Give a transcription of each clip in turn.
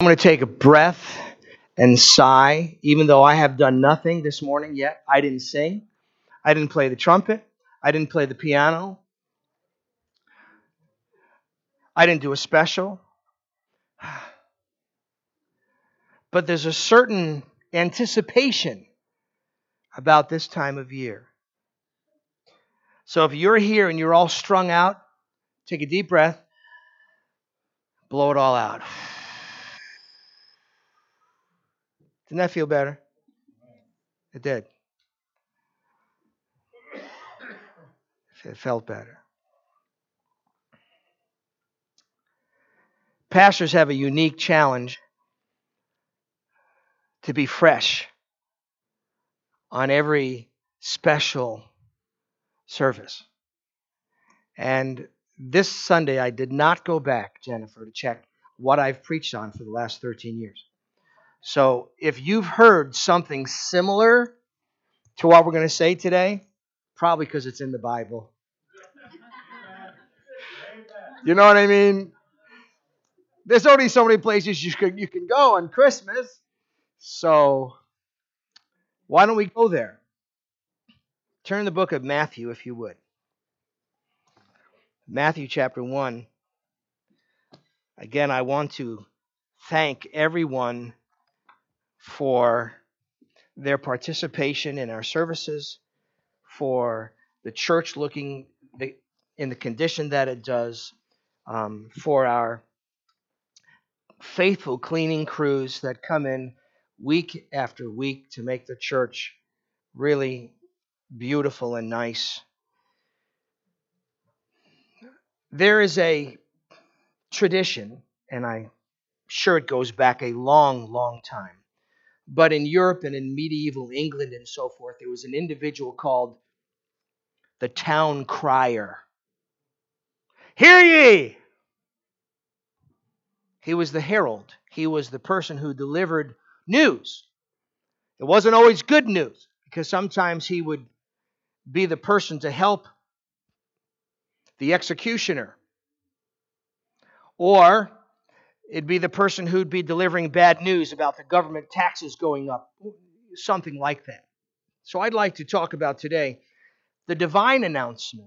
I'm going to take a breath and sigh, even though I have done nothing this morning yet. I didn't sing. I didn't play the trumpet. I didn't play the piano. I didn't do a special. But there's a certain anticipation about this time of year. So if you're here and you're all strung out, take a deep breath, blow it all out. Didn't that feel better? It did. It felt better. Pastors have a unique challenge to be fresh on every special service. And this Sunday, I did not go back, Jennifer, to check what I've preached on for the last 13 years. So if you've heard something similar to what we're going to say today, probably because it's in the Bible. You know what I mean? There's only so many places you can go on Christmas. So why don't we go there? Turn the book of Matthew, if you would. Matthew chapter 1. Again, I want to thank everyone for their participation in our services, for the church looking in the condition that it does, for our faithful cleaning crews that come in week after week to make the church really beautiful and nice. There is a tradition, and I'm sure it goes back a long, long time, but in Europe and in medieval England and so forth, there was an individual called the town crier. Hear ye! He was the herald. He was the person who delivered news. It wasn't always good news, because sometimes he would be the person to help the executioner. Or it'd be the person who'd be delivering bad news about the government taxes going up. Something like that. So I'd like to talk about today the divine announcement.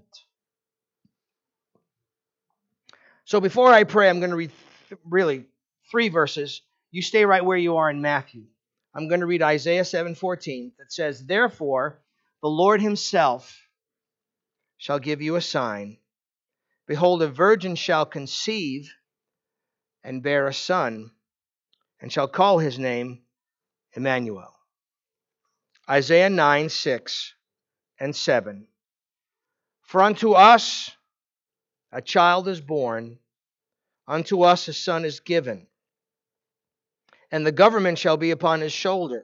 So before I pray, I'm going to read really 3 verses. You stay right where you are in Matthew. I'm going to read Isaiah 7:14 that says, "Therefore, the Lord himself shall give you a sign. Behold, a virgin shall conceive and bear a son, and shall call his name Emmanuel." Isaiah 9:6 and 7. "For unto us a child is born, unto us a son is given, and the government shall be upon his shoulder."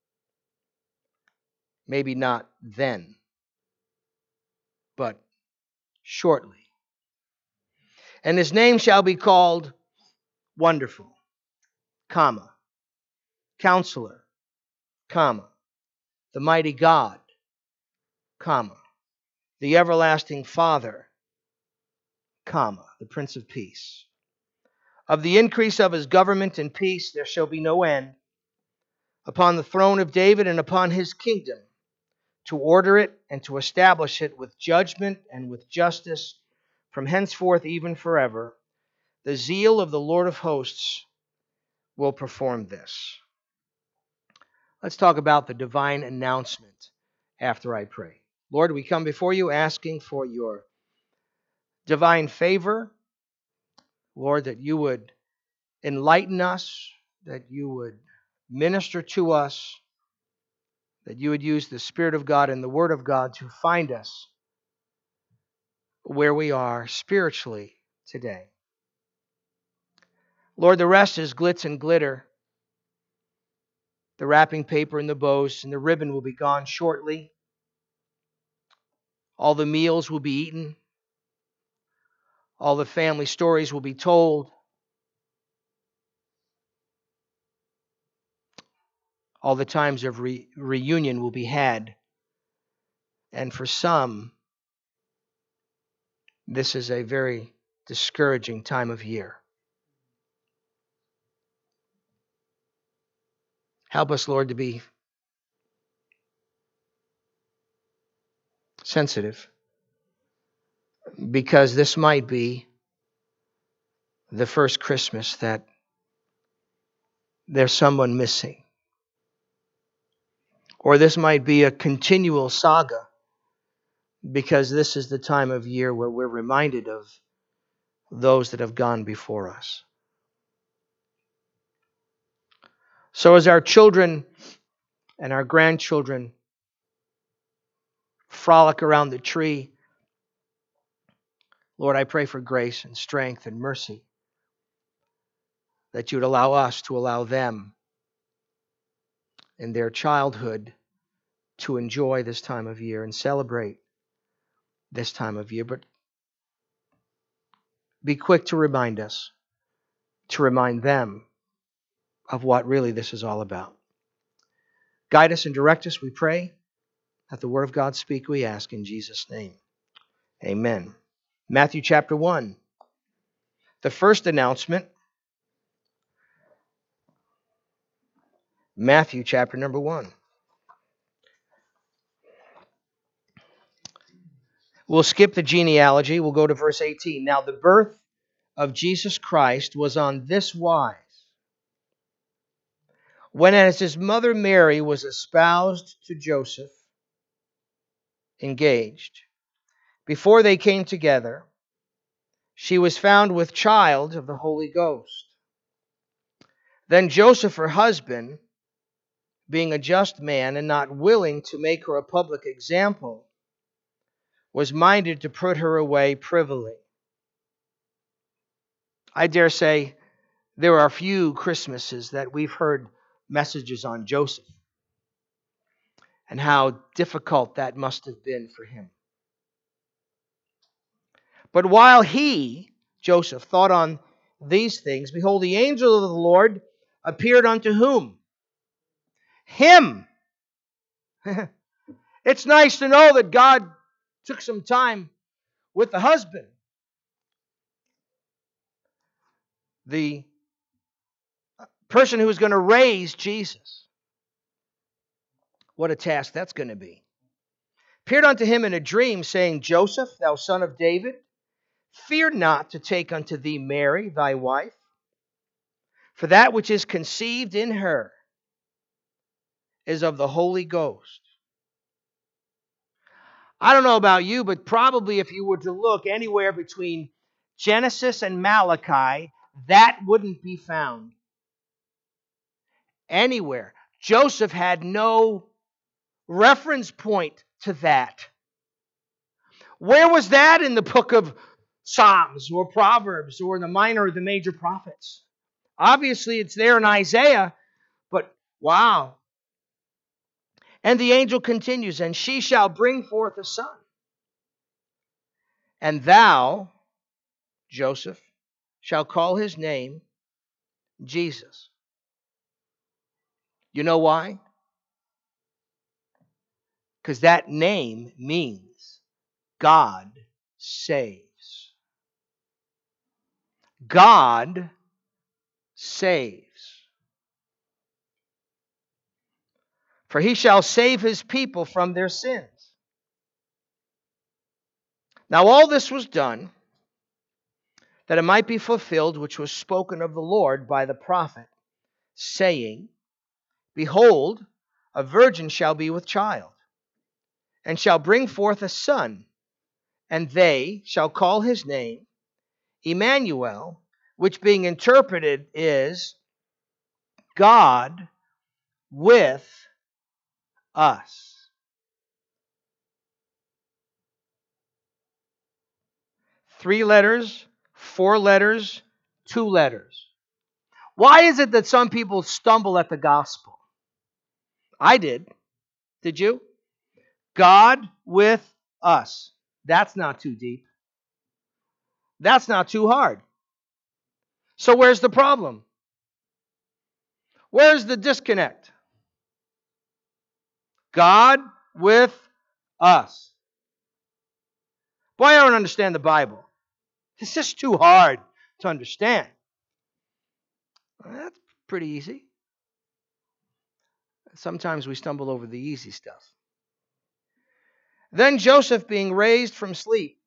Maybe not then, but shortly. "And his name shall be called Wonderful, comma, Counselor, comma, the Mighty God, comma, the Everlasting Father, comma, the Prince of Peace. Of the increase of his government and peace there shall be no end, upon the throne of David and upon his kingdom, to order it and to establish it with judgment and with justice from henceforth even forever. The zeal of the Lord of hosts will perform this." Let's talk about the divine announcement after I pray. Lord, we come before you asking for your divine favor. Lord, that you would enlighten us, that you would minister to us, that you would use the Spirit of God and the Word of God to find us where we are spiritually today. Lord, the rest is glitz and glitter. The wrapping paper and the bows and the ribbon will be gone shortly. All the meals will be eaten. All the family stories will be told. All the times of reunion will be had. And for some, this is a very discouraging time of year. Help us, Lord, to be sensitive, because this might be the first Christmas that there's someone missing. Or this might be a continual saga, because this is the time of year where we're reminded of those that have gone before us. So as our children and our grandchildren frolic around the tree, Lord, I pray for grace and strength and mercy, that you would allow us to allow them in their childhood to enjoy this time of year and celebrate this time of year. But be quick to remind us, to remind them of what really this is all about. Guide us and direct us, we pray. Let the word of God speak, we ask in Jesus' name. Amen. Matthew chapter 1. The first announcement. Matthew chapter number 1. We'll skip the genealogy. We'll go to verse 18. Now the birth of Jesus Christ was on this wise. When as his mother Mary was espoused to Joseph, engaged, before they came together, she was found with child of the Holy Ghost. Then Joseph, her husband, being a just man and not willing to make her a public example, was minded to put her away privily. I dare say there are few Christmases that we've heard messages on Joseph and how difficult that must have been for him. But while he, Joseph, thought on these things, behold, the angel of the Lord appeared unto whom? Him. It's nice to know that God took some time with the husband. The person who is going to raise Jesus. What a task that's going to be. Appeared unto him in a dream, saying, Joseph, thou son of David, fear not to take unto thee Mary, thy wife, for that which is conceived in her is of the Holy Ghost. I don't know about you, but probably if you were to look anywhere between Genesis and Malachi, that wouldn't be found. Anywhere. Joseph had no reference point to that. Where was that in the book of Psalms or Proverbs or the minor or the major prophets? Obviously, it's there in Isaiah, but wow. And the angel continues, and she shall bring forth a son. And thou, Joseph, shall call his name Jesus. You know why? Because that name means God saves. God saves. For he shall save his people from their sins. Now all this was done that it might be fulfilled which was spoken of the Lord by the prophet, saying, Behold, a virgin shall be with child, and shall bring forth a son, and they shall call his name Emmanuel, which being interpreted is God with us. Three letters, four letters, two letters. Why is it that some people stumble at the gospel? I did. Did you? God with us. That's not too deep. That's not too hard. So where's the problem? Where's the disconnect? God with us. Boy, I don't understand the Bible. It's just too hard to understand. Well, that's pretty easy. Sometimes we stumble over the easy stuff. Then Joseph, being raised from sleep,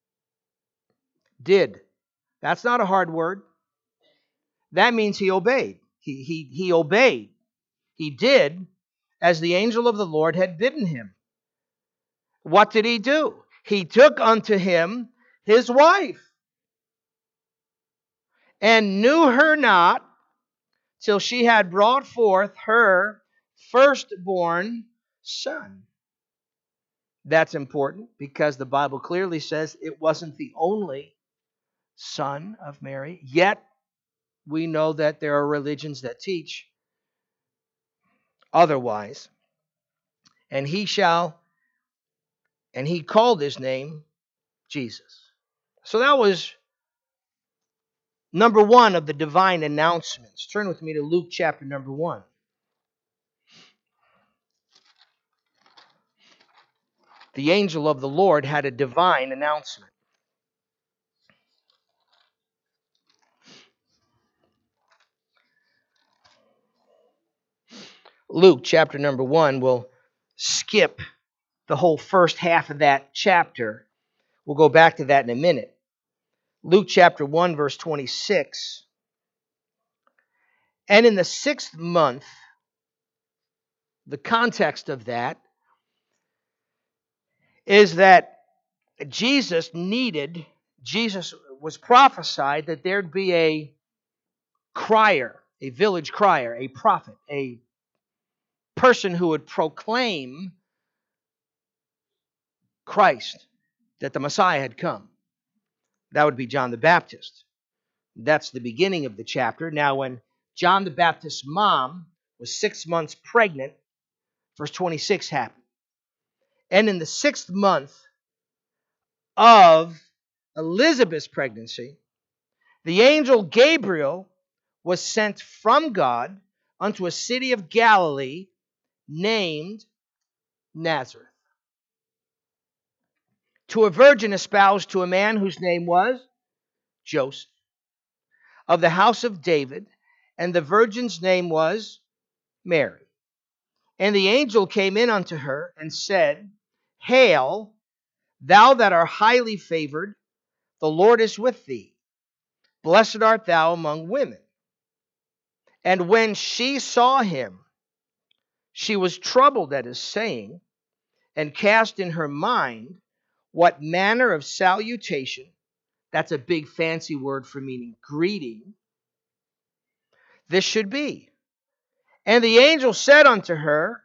did. That's not a hard word. That means he obeyed. He obeyed. He did as the angel of the Lord had bidden him. What did he do? He took unto him his wife, and knew her not till she had brought forth her firstborn son. That's important because the Bible clearly says it wasn't the only son of Mary. Yet we know that there are religions that teach otherwise. And he called his name Jesus. So that was number one of the divine announcements. Turn with me to Luke chapter number 1. The angel of the Lord had a divine announcement. Luke chapter number 1, we'll skip the whole first half of that chapter. We'll go back to that in a minute. Luke chapter 1, verse 26. And in the 6th month, the context of that is that Jesus was prophesied that there'd be a crier, a village crier, a prophet, a person who would proclaim Christ, that the Messiah had come. That would be John the Baptist. That's the beginning of the chapter. Now, when John the Baptist's mom was 6 months pregnant, verse 26 happened. And in the 6th month of Elizabeth's pregnancy, the angel Gabriel was sent from God unto a city of Galilee named Nazareth, to a virgin espoused to a man whose name was Joseph, of the house of David, and the virgin's name was Mary. And the angel came in unto her and said, Hail, thou that art highly favored, the Lord is with thee. Blessed art thou among women. And when she saw him, she was troubled at his saying, and cast in her mind what manner of salutation, that's a big fancy word for meaning greeting, this should be. And the angel said unto her,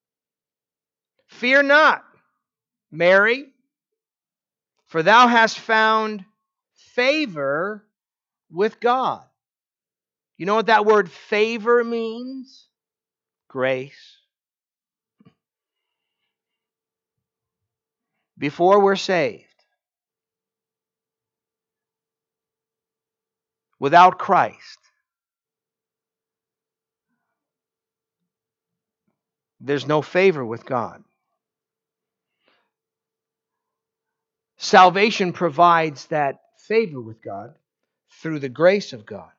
Fear not, Mary, for thou hast found favor with God. You know what that word favor means? Grace. Before we're saved, without Christ, there's no favor with God. Salvation provides that favor with God through the grace of God.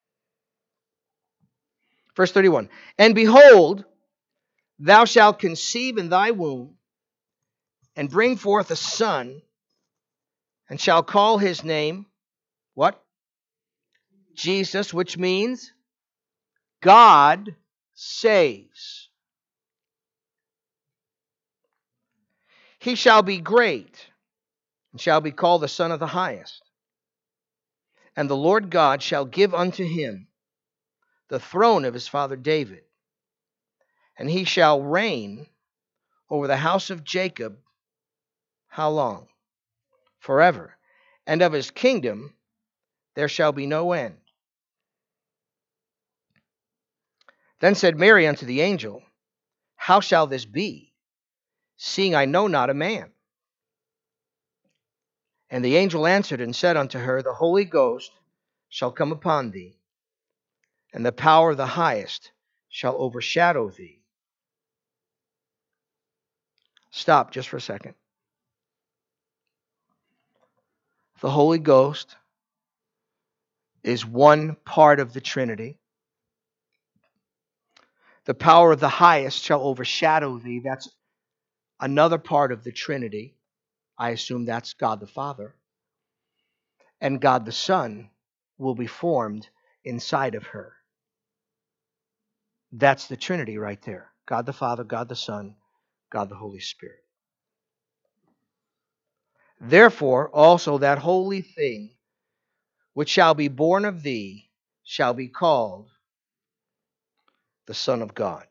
Verse 31, And behold, thou shalt conceive in thy womb, and bring forth a son, and shall call his name, what? Jesus, which means God saves. He shall be great, and shall be called the Son of the Highest. And the Lord God shall give unto him the throne of his father David, and he shall reign over the house of Jacob. How long? Forever. And of his kingdom there shall be no end. Then said Mary unto the angel, How shall this be, seeing I know not a man? And the angel answered and said unto her, The Holy Ghost shall come upon thee, and the power of the Highest shall overshadow thee. Stop just for a second. The Holy Ghost is one part of the Trinity. The power of the highest shall overshadow thee. That's another part of the Trinity. I assume that's God the Father. And God the Son will be formed inside of her. That's the Trinity right there. God the Father, God the Son, God the Holy Spirit. Therefore, also that holy thing which shall be born of thee shall be called the Son of God.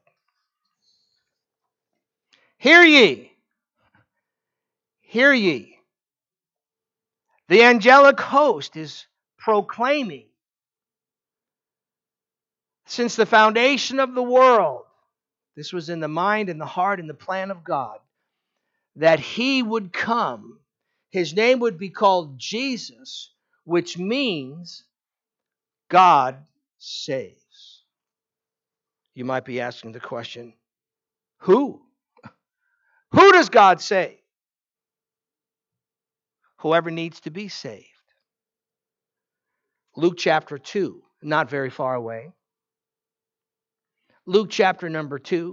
Hear ye! Hear ye! The angelic host is proclaiming, since the foundation of the world, this was in the mind and the heart and the plan of God, that he would come. His name would be called Jesus, which means God saves. You might be asking the question, who? Who does God save? Whoever needs to be saved. Luke chapter 2, not very far away. Luke chapter number 2.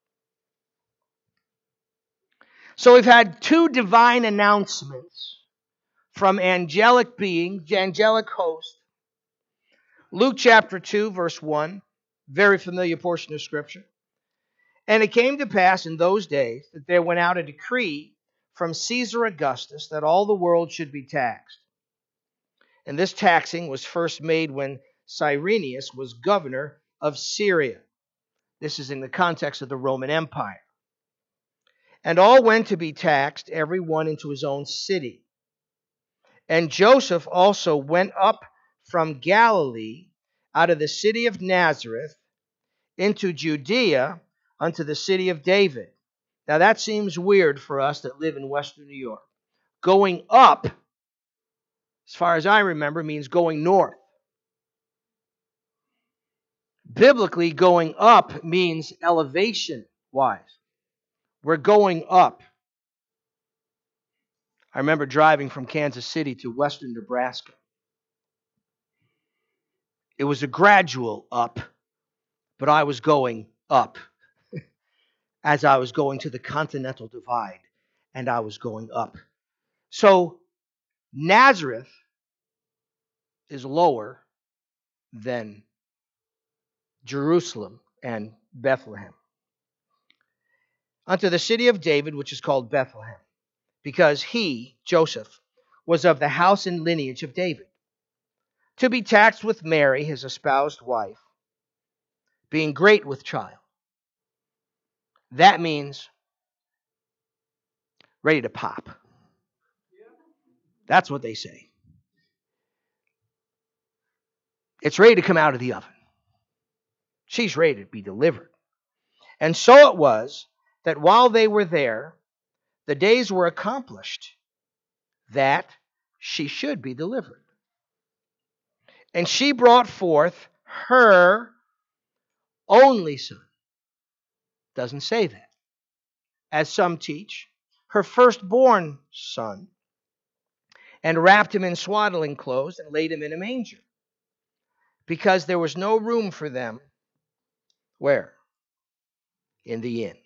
So we've had two divine announcements from angelic beings, angelic host. Luke chapter 2, verse 1, very familiar portion of Scripture. And it came to pass in those days that there went out a decree from Caesar Augustus that all the world should be taxed. And this taxing was first made when Cyrenius was governor of Syria. This is in the context of the Roman Empire. And all went to be taxed, every one into his own city. And Joseph also went up from Galilee out of the city of Nazareth into Judea unto the city of David. Now that seems weird for us that live in Western New York. Going up, as far as I remember, means going north. Biblically, going up means elevation-wise. We're going up. I remember driving from Kansas City to western Nebraska. It was a gradual up, but I was going up as I was going to the Continental Divide, and I was going up. So Nazareth is lower than Jerusalem and Bethlehem. Unto the city of David, which is called Bethlehem, because he, Joseph, was of the house and lineage of David, to be taxed with Mary, his espoused wife, being great with child. That means ready to pop. That's what they say. It's ready to come out of the oven. She's ready to be delivered. And so it was that while they were there, the days were accomplished that she should be delivered. And she brought forth her only son. Doesn't say that. As some teach, her firstborn son, and wrapped him in swaddling clothes and laid him in a manger, because there was no room for them. Where? In the inn.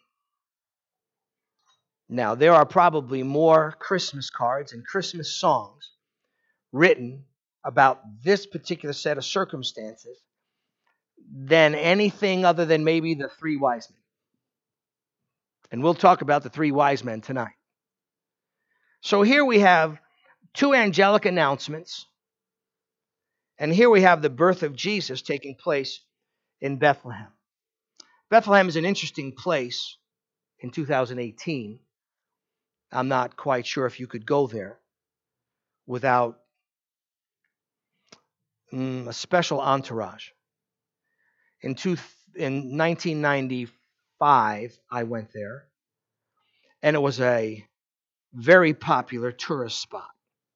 Now, there are probably more Christmas cards and Christmas songs written about this particular set of circumstances than anything other than maybe the three wise men. And we'll talk about the three wise men tonight. So here we have two angelic announcements. And here we have the birth of Jesus taking place in Bethlehem. Bethlehem is an interesting place in 2018. I'm not quite sure if you could go there without a special entourage. In 1995, I went there, and it was a very popular tourist spot.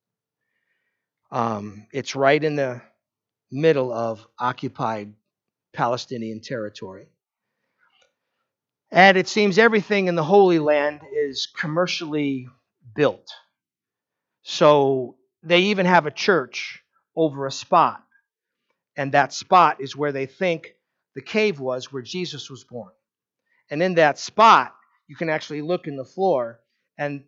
It's right in the middle of occupied Palestinian territory. And it seems everything in the Holy Land is commercially built. So they even have a church over a spot. And that spot is where they think the cave was where Jesus was born. And in that spot, you can actually look in the floor, and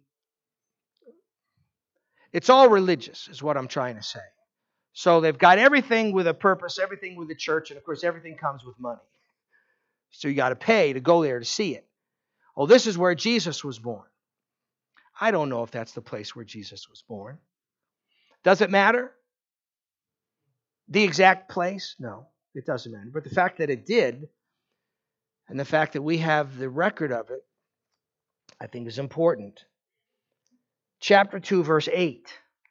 it's all religious, is what I'm trying to say. So they've got everything with a purpose, everything with a church, and of course everything comes with money. So you got to pay to go there to see it. Oh, this is where Jesus was born. I don't know if that's the place where Jesus was born. Does it matter? The exact place? No, it doesn't matter. But the fact that it did, and the fact that we have the record of it, I think is important. Chapter 2, verse 8.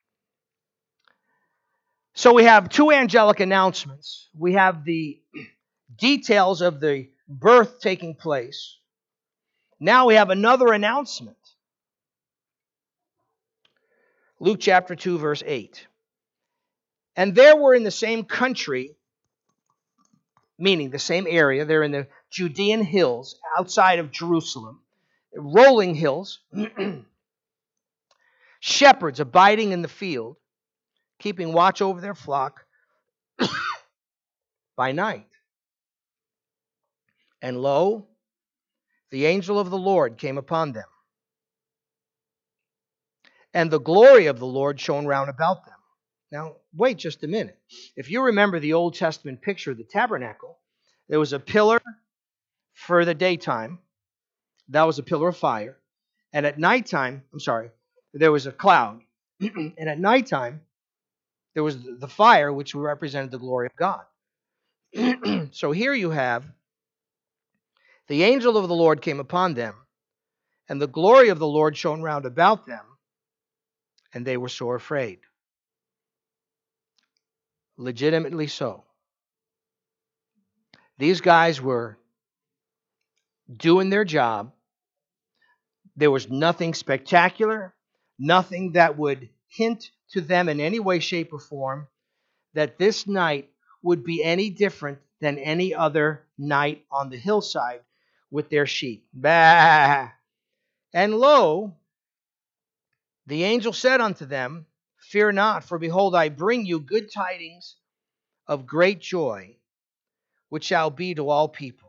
So we have two angelic announcements. We have the details of the birth taking place. Now we have another announcement. Luke chapter 2, verse 8. And there were in the same country, meaning the same area, they're in the Judean hills outside of Jerusalem, rolling hills, shepherds abiding in the field, keeping watch over their flock by night. And lo, the angel of the Lord came upon them, and the glory of the Lord shone round about them. Now, wait just a minute. If you remember the Old Testament picture of the tabernacle, there was a pillar for the daytime. That was a pillar of fire. And at nighttime, there was a cloud. And at nighttime, there was the fire, which represented the glory of God. So here you have the angel of the Lord came upon them, and the glory of the Lord shone round about them, and they were sore afraid. Legitimately so. These guys were doing their job. There was nothing spectacular, nothing that would hint to them in any way, shape, or form that this night would be any different than any other night on the hillside with their sheep. Bah! And lo, the angel said unto them, Fear not, for behold, I bring you good tidings of great joy, which shall be to all people.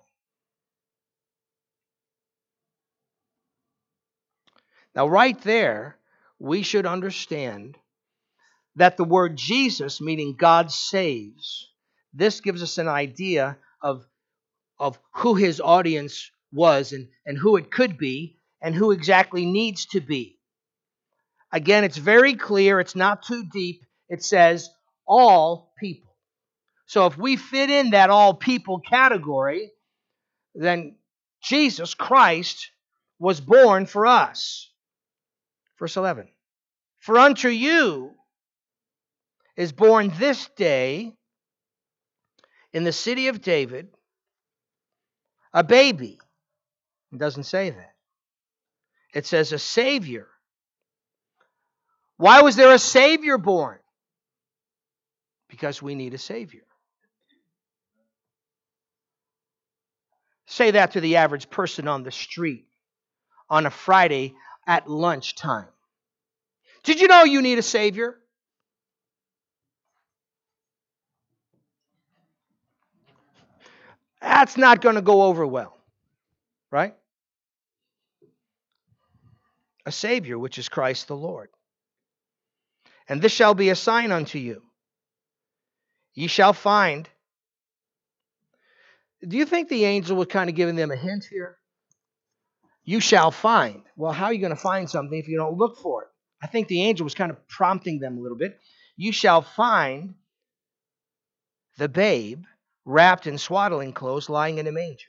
Now, right there, we should understand that the word Jesus, meaning God saves, this gives us an idea of who his audience was and who it could be and who exactly needs to be. Again, it's very clear. It's not too deep. It says all people. So if we fit in that all people category, then Jesus Christ was born for us. Verse 11. For unto you is born this day in the city of David a baby. It doesn't say that. It says a Savior. Why was there a Savior born? Because we need a Savior. Say that to the average person on the street on a Friday at lunchtime. Did you know you need a Savior? That's not going to go over well, right? A Savior, which is Christ the Lord. And this shall be a sign unto you. Ye shall find. Do you think the angel was kind of giving them a hint here? You shall find. Well, how are you going to find something if you don't look for it? I think the angel was kind of prompting them a little bit. You shall find the babe wrapped in swaddling clothes lying in a manger.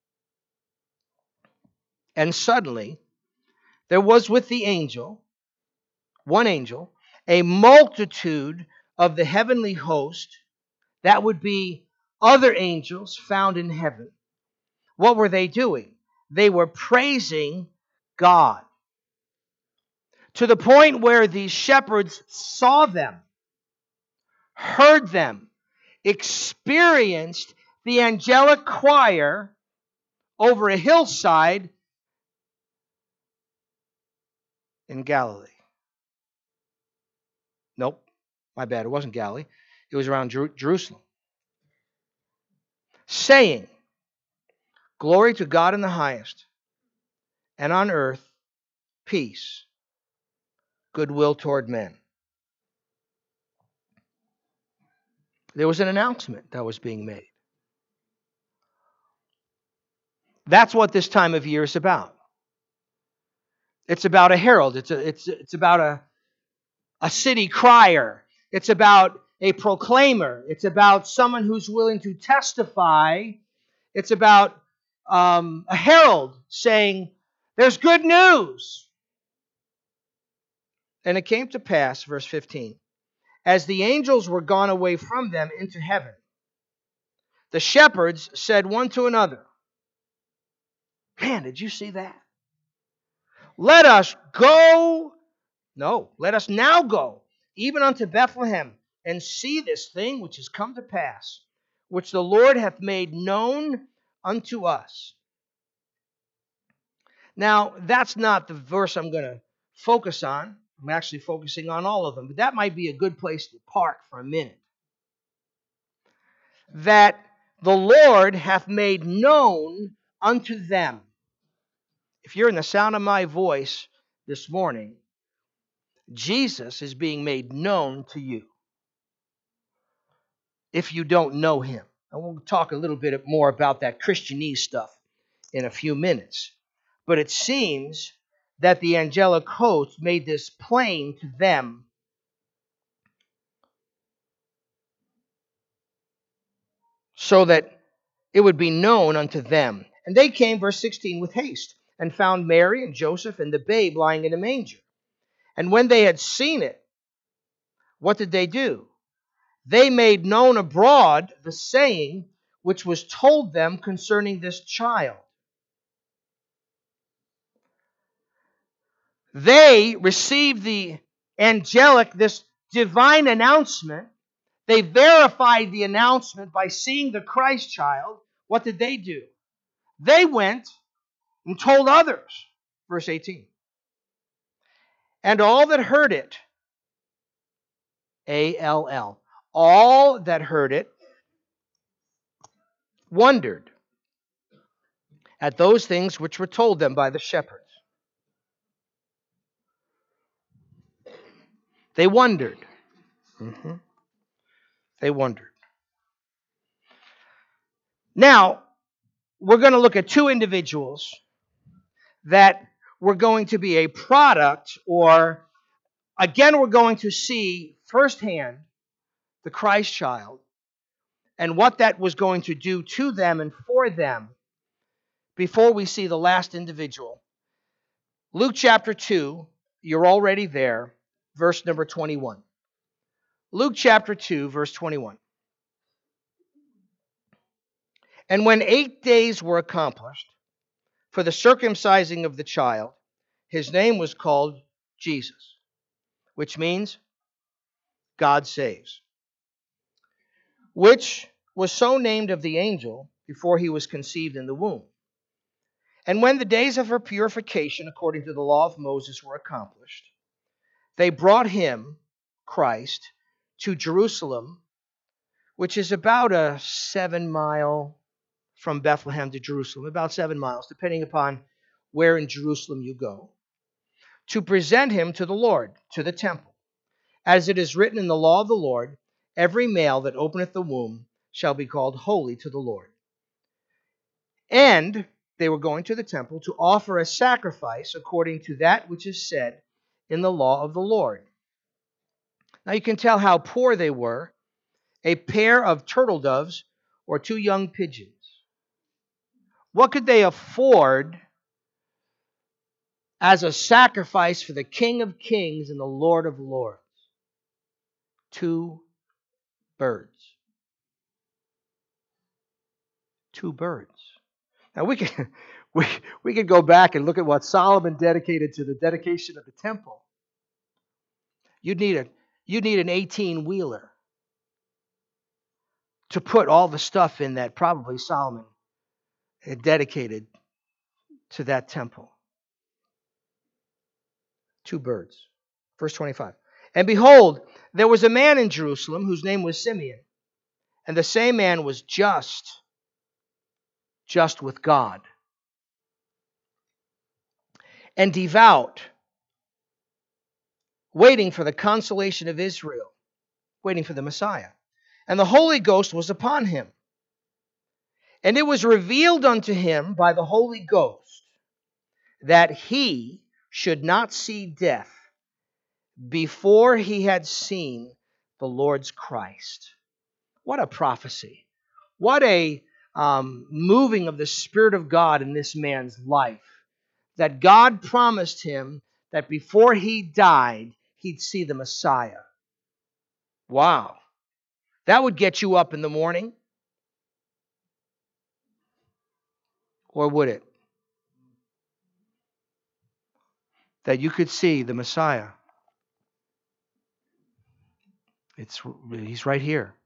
And suddenly there was with the angel, one angel, a multitude of the heavenly host. That would be other angels found in heaven. What were they doing? They were praising God. To the point where these shepherds saw them, heard them, experienced the angelic choir over a hillside in Galilee. Nope, my bad, it wasn't Galilee. It was around Jerusalem. saying, Glory to God in the highest, and on earth peace, goodwill toward men. There was an announcement that was being made. That's what this time of year is about. It's about a herald. It's about a city crier. It's about a proclaimer. It's about someone who's willing to testify. It's about a herald saying, there's good news. And it came to pass, verse 15, as the angels were gone away from them into heaven, the shepherds said one to another, man, did you see that? Let us now go, even unto Bethlehem, and see this thing which is come to pass, which the Lord hath made known unto us. Now, that's not the verse I'm going to focus on. I'm actually focusing on all of them, but that might be a good place to park for a minute. That the Lord hath made known unto them. If you're in the sound of my voice this morning, Jesus is being made known to you. If you don't know him. And we'll talk a little bit more about that Christianese stuff in a few minutes. But it seems that the angelic host made this plain to them so that it would be known unto them. And they came, verse 16, with haste, and found Mary and Joseph and the babe lying in a manger. And when they had seen it, what did they do? They made known abroad the saying which was told them concerning this child. They received the angelic, this divine announcement. They verified the announcement by seeing the Christ child. What did they do? They went and told others. Verse 18. And all that heard it, A-L-L, all that heard it wondered at those things which were told them by the shepherds. They wondered. They wondered. Now, we're going to look at two individuals that were going to be a product, or again, we're going to see firsthand the Christ child and what that was going to do to them and for them before we see the last individual. Luke chapter 2, you're already there, verse number 21. Luke chapter 2, verse 21. And when 8 days were accomplished for the circumcising of the child, his name was called Jesus, which means God saves, which was so named of the angel before he was conceived in the womb. And when the days of her purification, according to the law of Moses, were accomplished, they brought him, Christ, to Jerusalem, which is about a 7 mile from Bethlehem to Jerusalem, about 7 miles, depending upon where in Jerusalem you go, to present him to the Lord, to the temple. As it is written in the law of the Lord, every male that openeth the womb shall be called holy to the Lord. And they were going to the temple to offer a sacrifice according to that which is said in the law of the Lord. Now you can tell how poor they were. A pair of turtle doves or 2 young pigeons. What could they afford as a sacrifice for the King of Kings and the Lord of Lords? 2 birds. 2 birds. Now we could go back and look at what Solomon dedicated to the dedication of the temple. You'd need an 18-wheeler to put all the stuff in that probably Solomon had dedicated to that temple. 2 birds. Verse 25. And behold, there was a man in Jerusalem whose name was Simeon, and the same man was just just with God, and devout, waiting for the consolation of Israel, waiting for the Messiah. And the Holy Ghost was upon him. And it was revealed unto him by the Holy Ghost that he should not see death before he had seen the Lord's Christ. What a prophecy. What a moving of the Spirit of God in this man's life. That God promised him that before he died, he'd see the Messiah. Wow. That would get you up in the morning. Or would it? That you could see the Messiah. He's right here.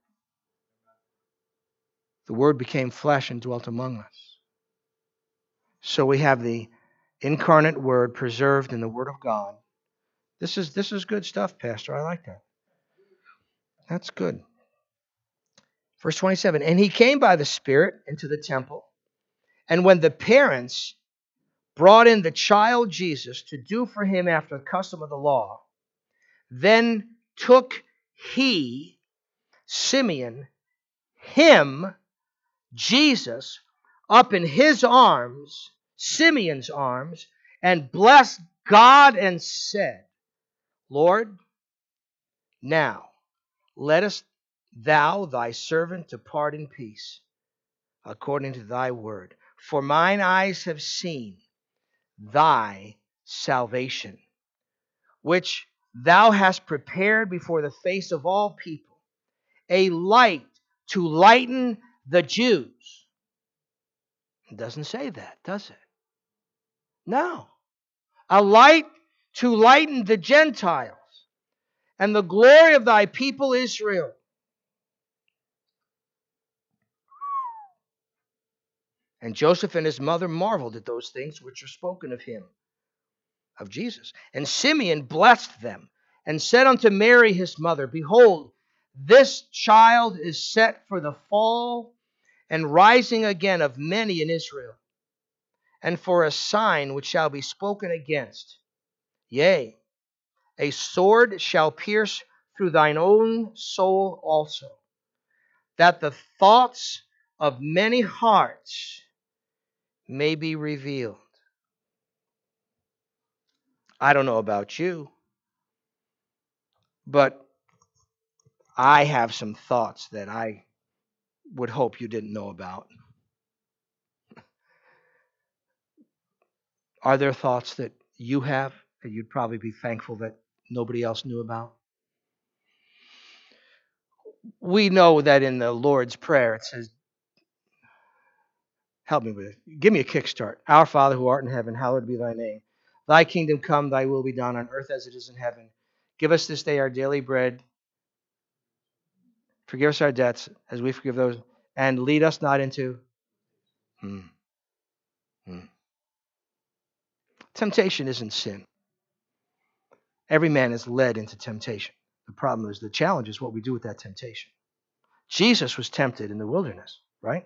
The Word became flesh and dwelt among us. So we have the incarnate Word preserved in the Word of God. This is good stuff, Pastor. I like that. That's good. Verse 27, and he came by the Spirit into the temple, and when the parents brought in the child Jesus to do for him after the custom of the law, then took he, Simeon, him, Jesus, up in his arms, Simeon's arms, and blessed God and said, Lord, now lettest thou thy servant depart in peace, according to thy word. For mine eyes have seen thy salvation, which thou hast prepared before the face of all people, a light to lighten the Jews. It doesn't say that, does it? No. A light to lighten the Gentiles, and the glory of thy people Israel. And Joseph and his mother marveled at those things which are spoken of him, of Jesus. And Simeon blessed them, and said unto Mary his mother, Behold, this child is set for the fall and rising again of many in Israel, and for a sign which shall be spoken against. Yea, a sword shall pierce through thine own soul also, that the thoughts of many hearts may be revealed. I don't know about you, but I have some thoughts that I would hope you didn't know about. Are there thoughts that you have that you'd probably be thankful that nobody else knew about? We know that in the Lord's Prayer it says, help me with it. Give me a kickstart. Our Father who art in heaven, hallowed be thy name. Thy kingdom come, thy will be done on earth as it is in heaven. Give us this day our daily bread. Forgive us our debts as we forgive those. And lead us not into Temptation isn't sin. Every man is led into temptation. The problem is, the challenge is what we do with that temptation. Jesus was tempted in the wilderness, right?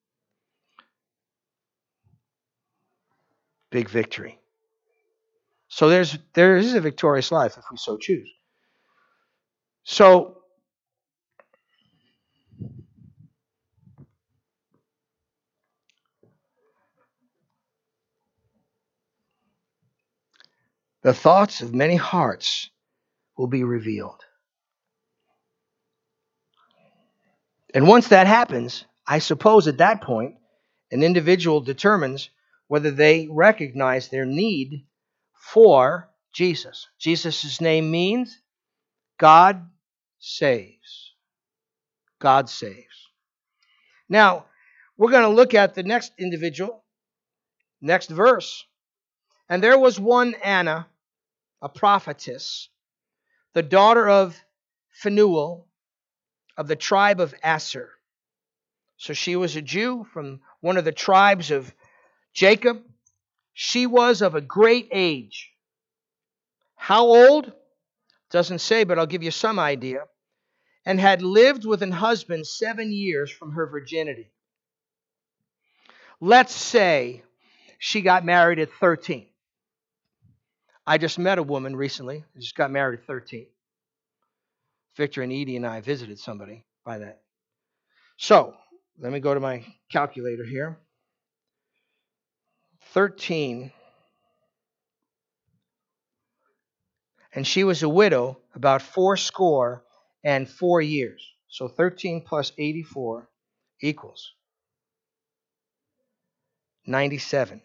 Big victory. So there is a victorious life if we so choose. So the thoughts of many hearts will be revealed. And once that happens, I suppose at that point, an individual determines whether they recognize their need for Jesus. Jesus' name means God saves. God saves. Now, we're going to look at the next individual, next verse. And there was one Anna, a prophetess, the daughter of Phanuel of the tribe of Aser. So she was a Jew from one of the tribes of Jacob. She was of a great age. How old? Doesn't say, but I'll give you some idea. And had lived with an husband 7 years from her virginity. Let's say she got married at 13. I just met a woman recently who just got married at 13. Victor and Edie and I visited somebody by that. So, let me go to my calculator here. 13. And she was a widow about 84 years. So 13 plus 84 equals 97.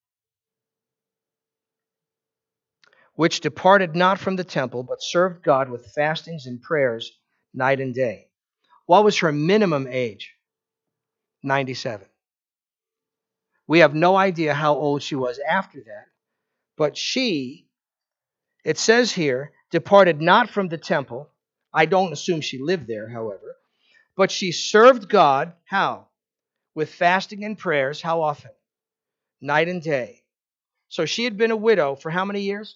Which departed not from the temple, but served God with fastings and prayers night and day. What was her minimum age? 97. We have no idea how old she was after that, but she, it says here, departed not from the temple. I don't assume she lived there, however, but she served God, how? With fasting and prayers, how often? Night and day. So she had been a widow for how many years?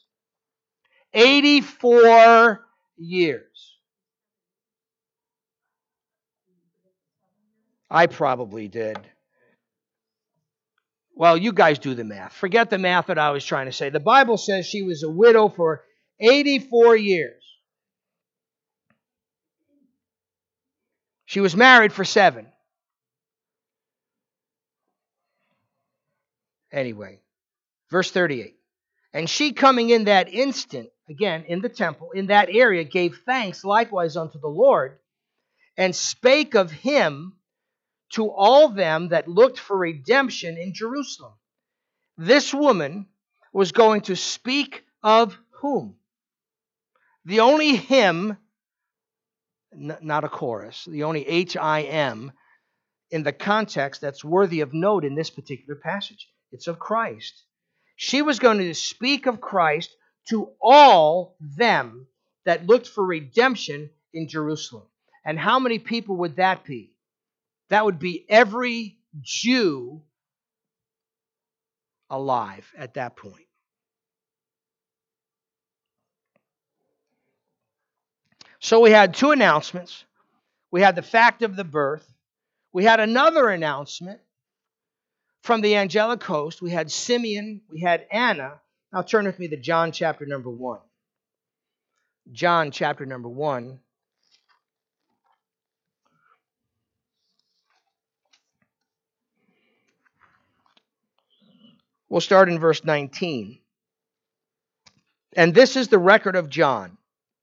84 years. I probably did. Well, you guys do the math. Forget the math that I was trying to say. The Bible says she was a widow for 84 years. She was married for 7. Anyway, verse 38. And she coming in that instant, again, in the temple, in that area, gave thanks likewise unto the Lord, and spake of him to all them that looked for redemption in Jerusalem. This woman was going to speak of whom? The only hymn, not a chorus, the only H-I-M in the context that's worthy of note in this particular passage. It's of Christ. She was going to speak of Christ to all them that looked for redemption in Jerusalem. And how many people would that be? That would be every Jew alive at that point. So we had 2 announcements. We had the fact of the birth. We had another announcement from the angelic host. We had Simeon. We had Anna. Now turn with me to John chapter number 1. John chapter number 1. We'll start in verse 19. And this is the record of John.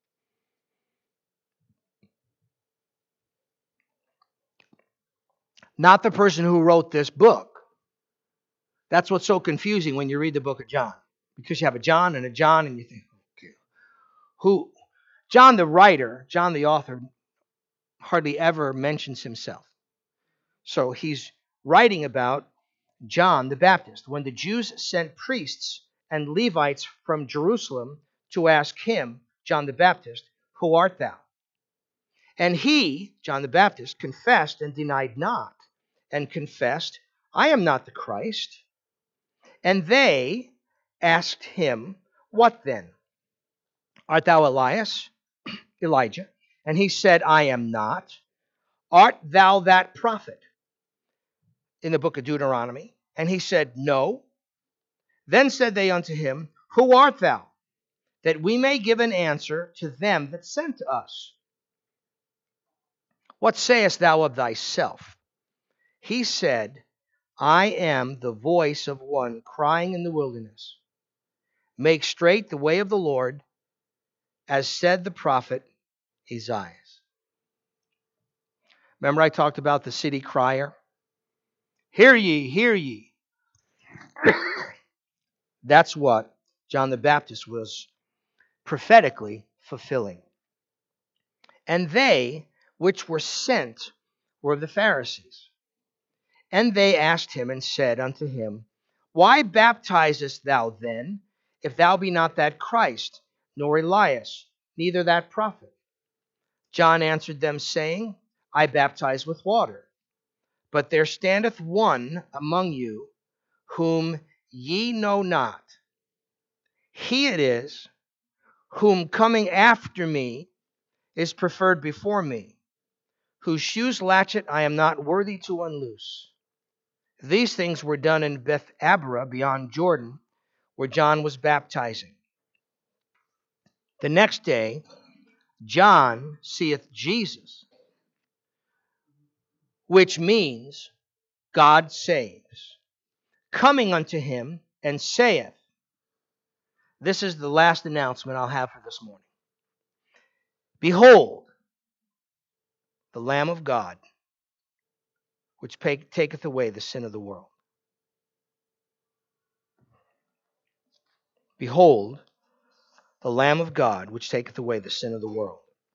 Not the person who wrote this book. That's what's so confusing when you read the book of John. Because you have a John, and you think, okay, who? John the writer, John the author, hardly ever mentions himself. So he's writing about John the Baptist. When the Jews sent priests and Levites from Jerusalem to ask him, John the Baptist, who art thou? And he, John the Baptist, confessed and denied not, and confessed, I am not the Christ. And they asked him, what then? Art thou Elias? Elijah. And he said, I am not. Art thou that prophet? In the book of Deuteronomy. And he said, no. Then said they unto him, who art thou? That we may give an answer to them that sent us. What sayest thou of thyself? He said, I am the voice of one crying in the wilderness. Make straight the way of the Lord, as said the prophet Isaiah. Remember I talked about the city crier? Hear ye, hear ye. That's what John the Baptist was prophetically fulfilling. And they which were sent were the Pharisees. And they asked him and said unto him, why baptizest thou then, if thou be not that Christ, nor Elias, neither that prophet? John answered them, saying, I baptize with water. But there standeth one among you, whom ye know not. He it is, whom coming after me is preferred before me, whose shoes latchet I am not worthy to unloose. These things were done in Beth Abra beyond Jordan, where John was baptizing. The next day, John seeth Jesus, which means God saves, coming unto him, and saith, this is the last announcement I'll have for this morning. Behold, the Lamb of God, which taketh away the sin of the world. Behold, the Lamb of God, which taketh away the sin of the world.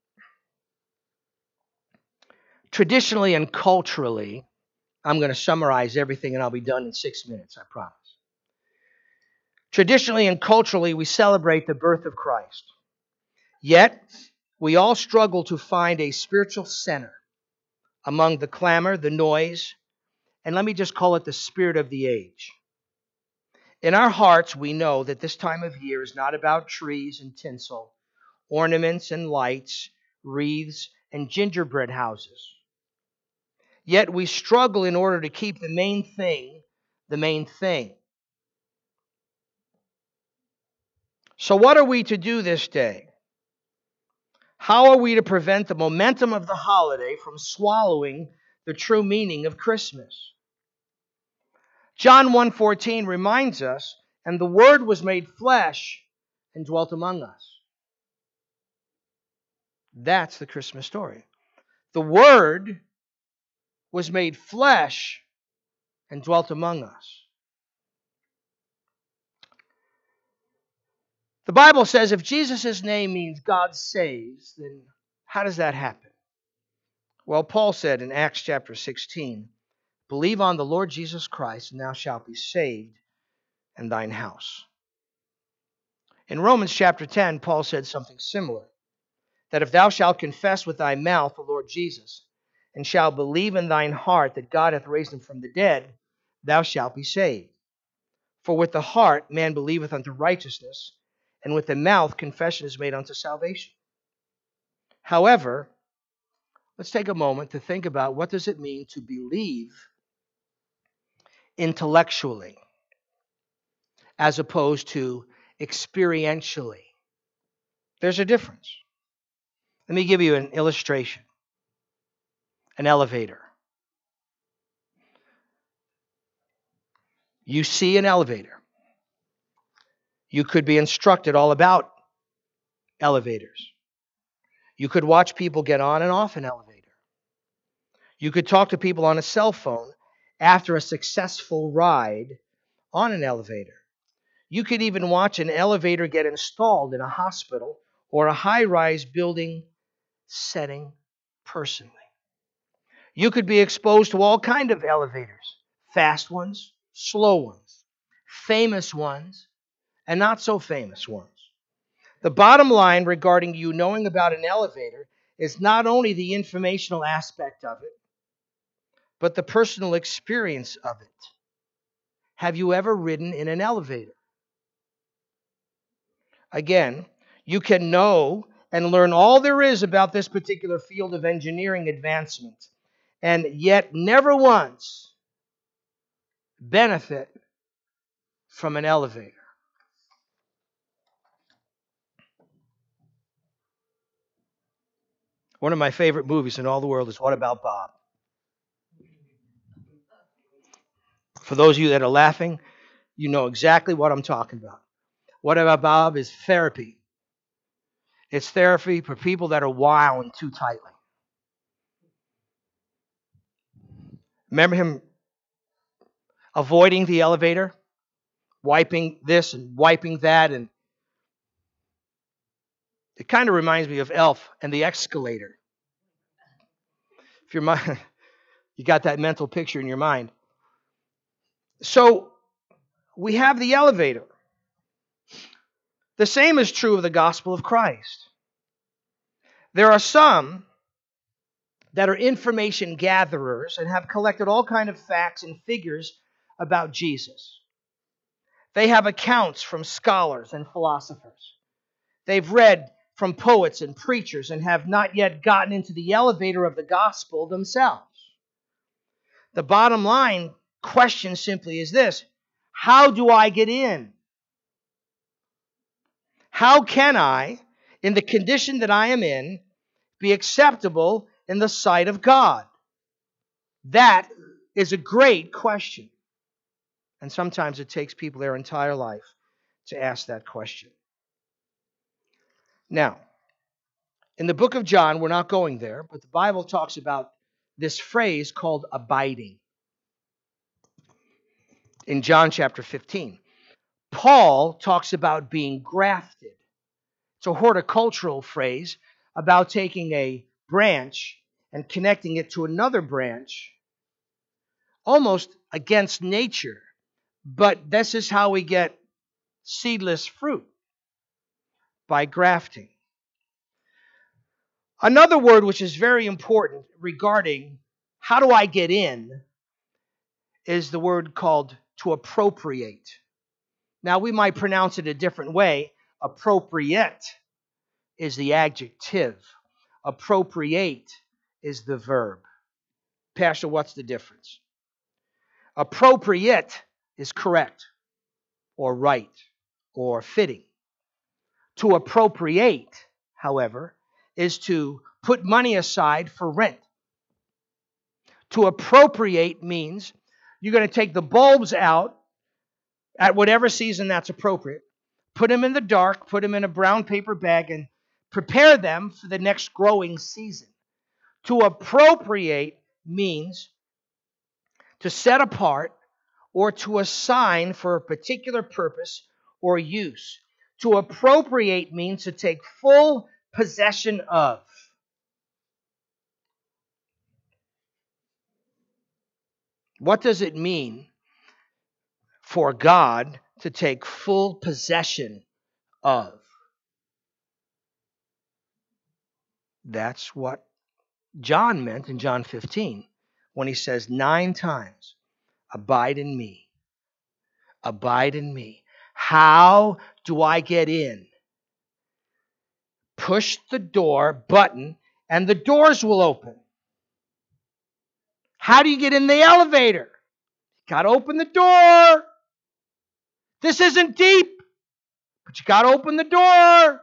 Traditionally and culturally, I'm going to summarize everything and I'll be done in 6 minutes, I promise. Traditionally and culturally, we celebrate the birth of Christ. Yet, we all struggle to find a spiritual center among the clamor, the noise, and let me just call it the spirit of the age. In our hearts, we know that this time of year is not about trees and tinsel, ornaments and lights, wreaths and gingerbread houses. Yet we struggle in order to keep the main thing the main thing. So what are we to do this day? How are we to prevent the momentum of the holiday from swallowing the true meaning of Christmas? John 1:14 reminds us, and the Word was made flesh and dwelt among us. That's the Christmas story. The Word was made flesh and dwelt among us. The Bible says if Jesus' name means God saves, then how does that happen? Well, Paul said in Acts chapter 16, believe on the Lord Jesus Christ, and thou shalt be saved and thine house. In Romans chapter 10, Paul said something similar, that if thou shalt confess with thy mouth the Lord Jesus, and shalt believe in thine heart that God hath raised him from the dead, thou shalt be saved. For with the heart man believeth unto righteousness, and with the mouth confession is made unto salvation. However, let's take a moment to think about what does it mean to believe intellectually as opposed to experientially. There's a difference. Let me give you an illustration. An elevator. You see an elevator. You could be instructed all about elevators. You could watch people get on and off an elevator. You could talk to people on a cell phone after a successful ride on an elevator. You could even watch an elevator get installed in a hospital or a high-rise building setting personally. You could be exposed to all kinds of elevators, fast ones, slow ones, famous ones, and not so famous ones. The bottom line regarding you knowing about an elevator is not only the informational aspect of it, but the personal experience of it. Have you ever ridden in an elevator? Again, you can know and learn all there is about this particular field of engineering advancement, and yet never once benefit from an elevator. One of my favorite movies in all the world is What About Bob? For those of you that are laughing, you know exactly what I'm talking about. What About Bob is therapy. It's therapy for people that are wound too tightly. Remember him avoiding the elevator, wiping this and wiping that, and it kind of reminds me of Elf and the escalator. If your mind, you got that mental picture in your mind. So we have the elevator. The same is true of the gospel of Christ. There are some that are information gatherers and have collected all kinds of facts and figures about Jesus. They have accounts from scholars and philosophers. They've read from poets and preachers and have not yet gotten into the elevator of the gospel themselves. The bottom line, question simply is this: how do I get in? How can I, in the condition that I am in, be acceptable in the sight of God? That is a great question. And sometimes it takes people their entire life to ask that question. Now, in the book of John, we're not going there, but the Bible talks about this phrase called abiding. In John chapter 15, Paul talks about being grafted. It's a horticultural phrase about taking a branch and connecting it to another branch, almost against nature. But this is how we get seedless fruit, by grafting. Another word which is very important regarding how do I get in is the word called to appropriate. Now, we might pronounce it a different way. Appropriate is the adjective. Appropriate is the verb. Pastor, what's the difference? Appropriate is correct or right or fitting. To appropriate, however, is to put money aside for rent. To appropriate means you're going to take the bulbs out at whatever season that's appropriate, put them in the dark, put them in a brown paper bag, and prepare them for the next growing season. To appropriate means to set apart or to assign for a particular purpose or use. To appropriate means to take full possession of. What does it mean for God to take full possession of? That's what John meant in John 15 when he says 9 times, abide in me, abide in me. How do I get in? Push the door button and the doors will open. How do you get in the elevator? Got to open the door. This isn't deep, but you got to open the door.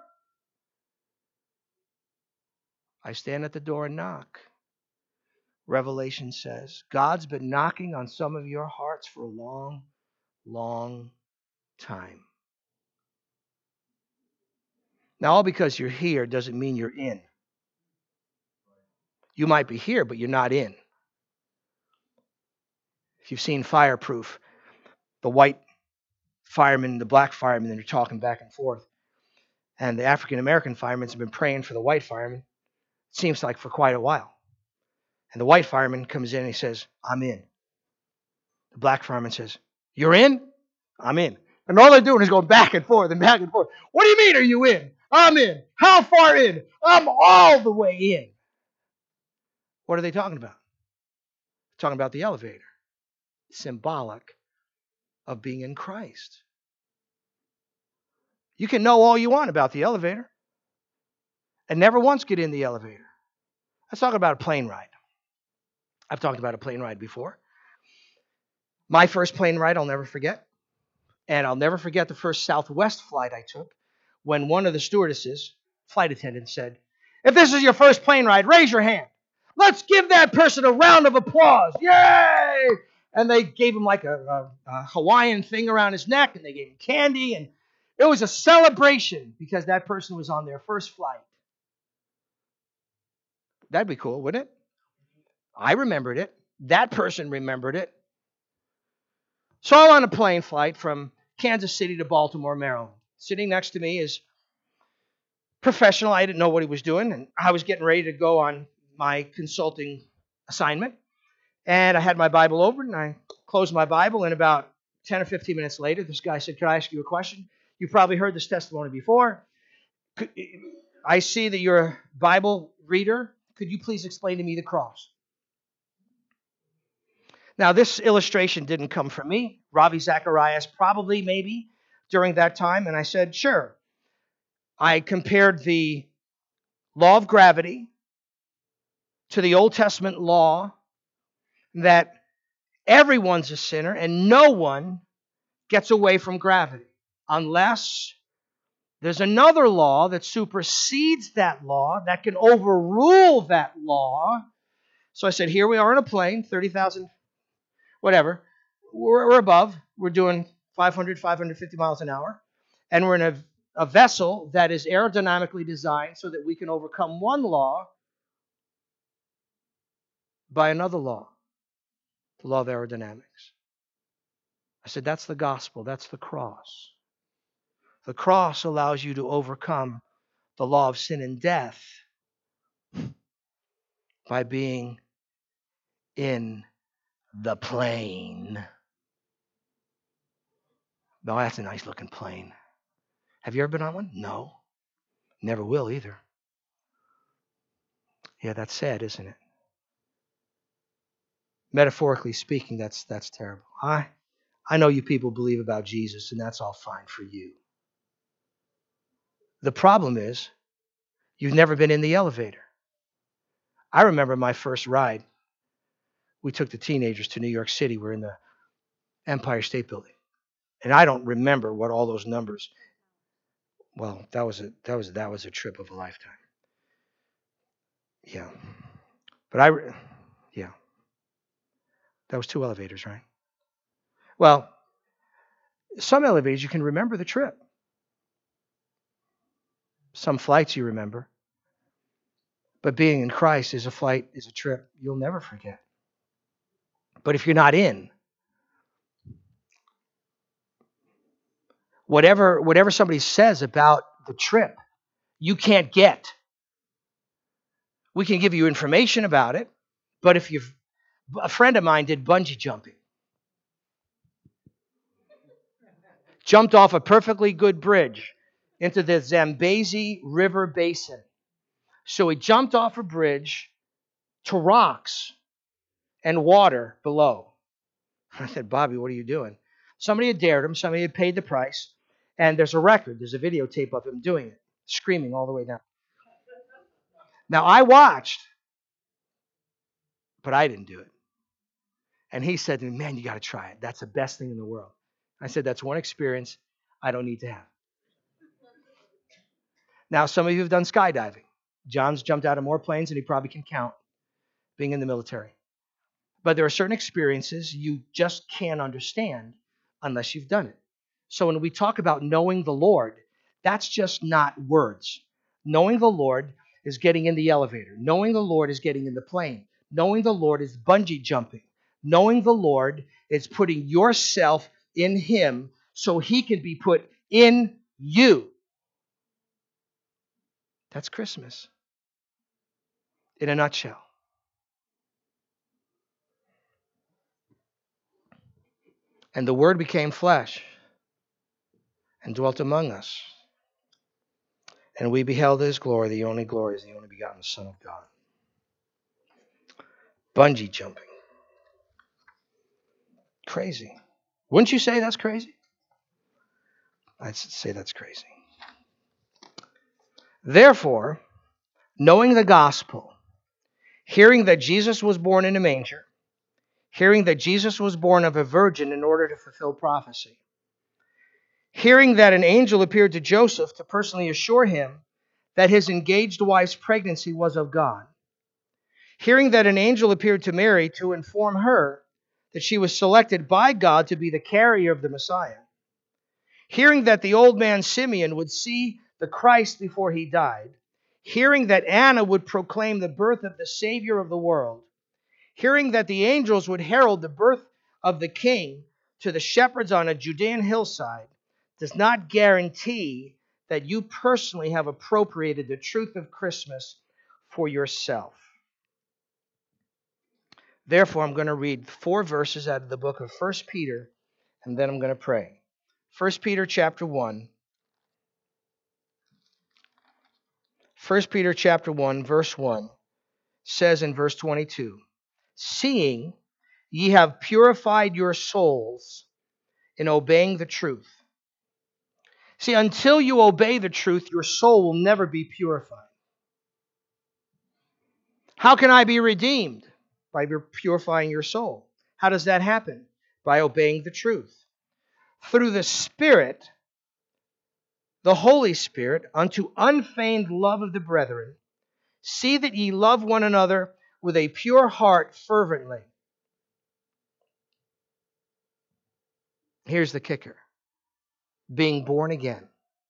I stand at the door and knock. Revelation says, God's been knocking on some of your hearts for a long, long time. Now, all because you're here doesn't mean you're in. You might be here, but you're not in. If you've seen Fireproof, the white fireman and the black fireman, they're talking back and forth. And the African-American firemen have been praying for the white fireman, it seems like for quite a while. And the white fireman comes in and he says, I'm in. The black fireman says, you're in? I'm in. And all they're doing is going back and forth and back and forth. What do you mean, are you in? I'm in. How far in? I'm all the way in. What are they talking about? They're talking about the elevator. Symbolic of being in Christ. You can know all you want about the elevator and never once get in the elevator. Let's talk about a plane ride. I've talked about a plane ride before. My first plane ride I'll never forget. And I'll never forget the first Southwest flight I took when one of the stewardesses, flight attendant, said, if this is your first plane ride, raise your hand. Let's give that person a round of applause. Yay! And they gave him like a Hawaiian thing around his neck, and they gave him candy, and it was a celebration because that person was on their first flight. That'd be cool, wouldn't it? I remembered it. That person remembered it. So I'm on a plane flight from Kansas City to Baltimore, Maryland. Sitting next to me is professional. I didn't know what he was doing, and I was getting ready to go on my consulting assignment. And I had my Bible open, and I closed my Bible, and about 10 or 15 minutes later, this guy said, could I ask you a question? You've probably heard this testimony before. I see that you're a Bible reader. Could you please explain to me the cross? Now, this illustration didn't come from me. Ravi Zacharias probably, maybe, during that time. And I said, sure. I compared the law of gravity to the Old Testament law that Everyone's a sinner, and no one gets away from gravity unless there's another law that supersedes that law, that can overrule that law. So I said, here we are in a plane, 30,000, whatever. We're above. We're doing 500, 550 miles an hour. And we're in a vessel that is aerodynamically designed so that we can overcome one law by another law, the law of aerodynamics. I said, that's the gospel. That's the cross. The cross allows you to overcome the law of sin and death by being in the plane. No, that's a nice looking plane. Have you ever been on one? No. Never will either. Yeah, that's sad, isn't it? Metaphorically speaking, that's terrible. I know you people believe about Jesus, and that's all fine for you. The problem is, you've never been in the elevator. I remember my first ride. We took the teenagers to New York City. We're in the Empire State Building. And I don't remember what all those numbers. Well, that was a trip of a lifetime. Yeah. But yeah. That was 2 elevators, right? Well, some elevators you can remember the trip. Some flights you remember. But being in Christ is a trip you'll never forget. But if you're not in, whatever somebody says about the trip, you can't get. We can give you information about it, but a friend of mine did bungee jumping. Jumped off a perfectly good bridge into the Zambezi River Basin. So he jumped off a bridge to rocks and water below. I said, Bobby, what are you doing? Somebody had dared him. Somebody had paid the price. And there's a record. There's a videotape of him doing it, screaming all the way down. Now, I watched, but I didn't do it. And he said to me, man, you got to try it. That's the best thing in the world. I said, that's one experience I don't need to have. Now, some of you have done skydiving. John's jumped out of more planes than he probably can count, being in the military. But there are certain experiences you just can't understand unless you've done it. So when we talk about knowing the Lord, that's just not words. Knowing the Lord is getting in the elevator. Knowing the Lord is getting in the plane. Knowing the Lord is bungee jumping. Knowing the Lord is putting yourself in Him so He can be put in you. That's Christmas in a nutshell. And the Word became flesh and dwelt among us. And we beheld His glory, the only glory is the only begotten Son of God. Bungee jumping. Crazy. Wouldn't you say that's crazy? I'd say that's crazy. Therefore, knowing the gospel, hearing that Jesus was born in a manger, hearing that Jesus was born of a virgin in order to fulfill prophecy, hearing that an angel appeared to Joseph to personally assure him that his engaged wife's pregnancy was of God, hearing that an angel appeared to Mary to inform her that she was selected by God to be the carrier of the Messiah, hearing that the old man Simeon would see the Christ before he died, hearing that Anna would proclaim the birth of the Savior of the world, hearing that the angels would herald the birth of the King to the shepherds on a Judean hillside, does not guarantee that you personally have appropriated the truth of Christmas for yourself. Therefore, I'm going to read 4 verses out of the book of 1 Peter, and then I'm going to pray. 1 Peter chapter 1. 1 Peter chapter 1, verse 1 says in verse 22, seeing ye have purified your souls in obeying the truth. See, until you obey the truth, your soul will never be purified. How can I be redeemed? By purifying your soul. How does that happen? By obeying the truth. Through the Spirit, the Holy Spirit, unto unfeigned love of the brethren, see that ye love one another with a pure heart fervently. Here's the kicker. Being born again.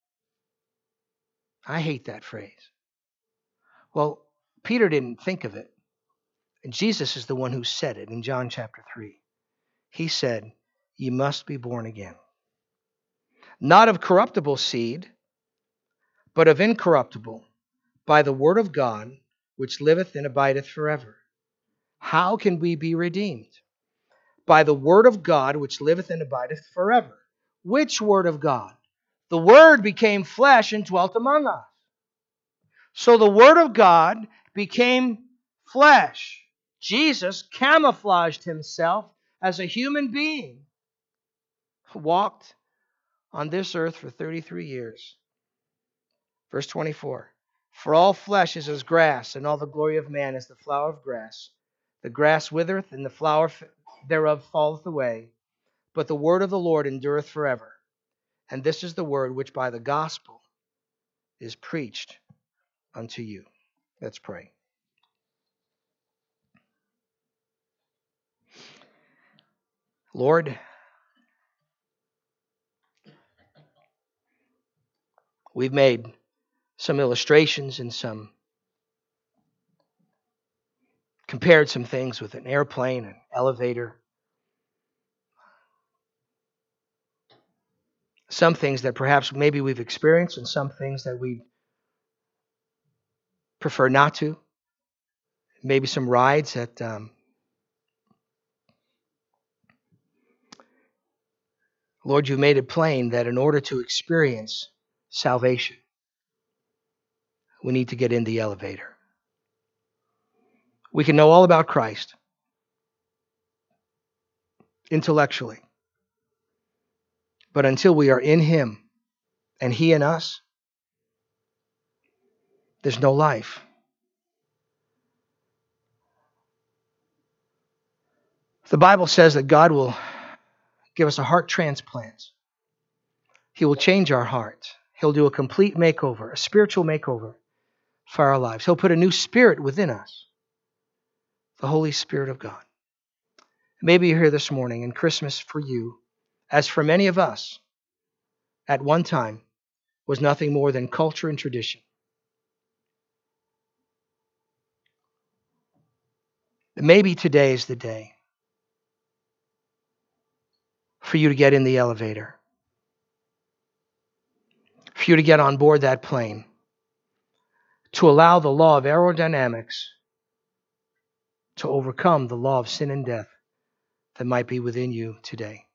I hate that phrase. Well, Peter didn't think of it. And Jesus is the one who said it in John chapter 3. He said, ye must be born again. Not of corruptible seed, but of incorruptible, by the word of God, which liveth and abideth forever. How can we be redeemed? By the word of God, which liveth and abideth forever. Which word of God? The Word became flesh and dwelt among us. So the Word of God became flesh. Jesus camouflaged himself as a human being, walked on this earth for 33 years. Verse 24, for all flesh is as grass, and all the glory of man is the flower of grass. The grass withereth, and the flower thereof falleth away. But the word of the Lord endureth forever. And this is the word which by the gospel is preached unto you. Let's pray. Lord, we've made some illustrations and compared some things with an airplane, an elevator. Some things that perhaps maybe we've experienced and some things that we prefer not to. Maybe some rides that Lord, you've made it plain that in order to experience salvation, we need to get in the elevator. We can know all about Christ intellectually, but until we are in Him and He in us, there's no life. The Bible says that God will give us a heart transplant. He will change our heart. He'll do a complete makeover, a spiritual makeover for our lives. He'll put a new spirit within us, the Holy Spirit of God. Maybe you're here this morning, and Christmas for you, as for many of us, at one time, was nothing more than culture and tradition. Maybe today is the day for you to get in the elevator, for you to get on board that plane, to allow the law of aerodynamics to overcome the law of sin and death that might be within you today.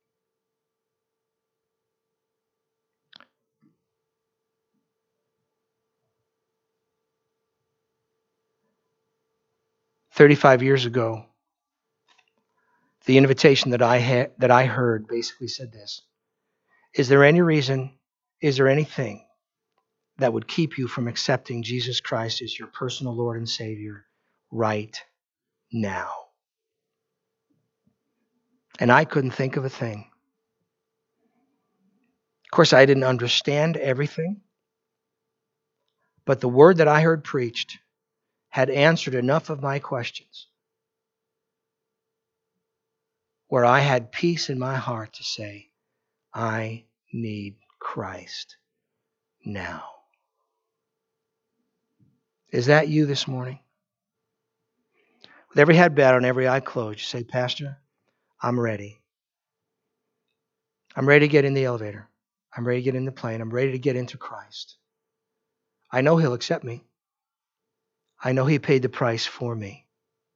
"35 years ago, the invitation that I heard basically said this: is there any reason, is there anything that would keep you from accepting Jesus Christ as your personal Lord and Savior right now? And I couldn't think of a thing. Of course, I didn't understand everything, but the word that I heard preached had answered enough of my questions where I had peace in my heart to say, I need Christ now. Is that you this morning? With every head bowed and every eye closed, you say, Pastor, I'm ready. I'm ready to get in the elevator. I'm ready to get in the plane. I'm ready to get into Christ. I know He'll accept me. I know He paid the price for me.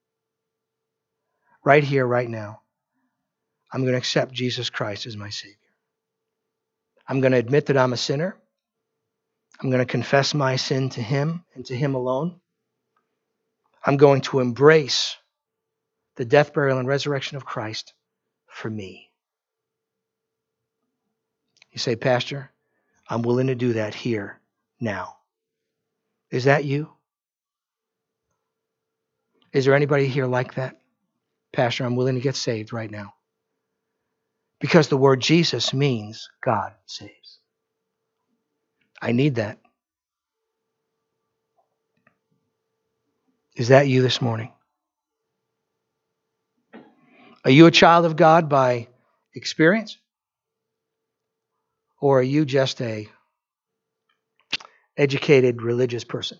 Right here, right now, I'm going to accept Jesus Christ as my Savior. I'm going to admit that I'm a sinner. I'm going to confess my sin to Him and to Him alone. I'm going to embrace the death, burial, and resurrection of Christ for me. You say, Pastor, I'm willing to do that here, now. Is that you? Is there anybody here like that? Pastor, I'm willing to get saved right now. Because the word Jesus means God saves. I need that. Is that you this morning? Are you a child of God by experience? Or are you just a educated religious person?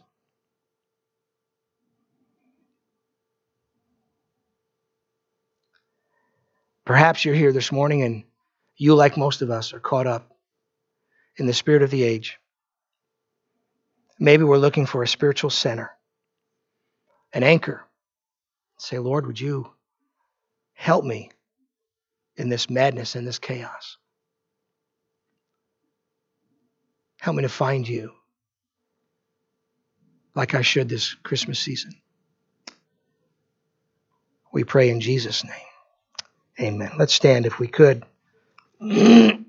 Perhaps you're here this morning and you, like most of us, are caught up in the spirit of the age. Maybe we're looking for a spiritual center, an anchor. Say, Lord, would you help me in this madness and this chaos? Help me to find you like I should this Christmas season. We pray in Jesus' name. Amen. Let's stand if we could.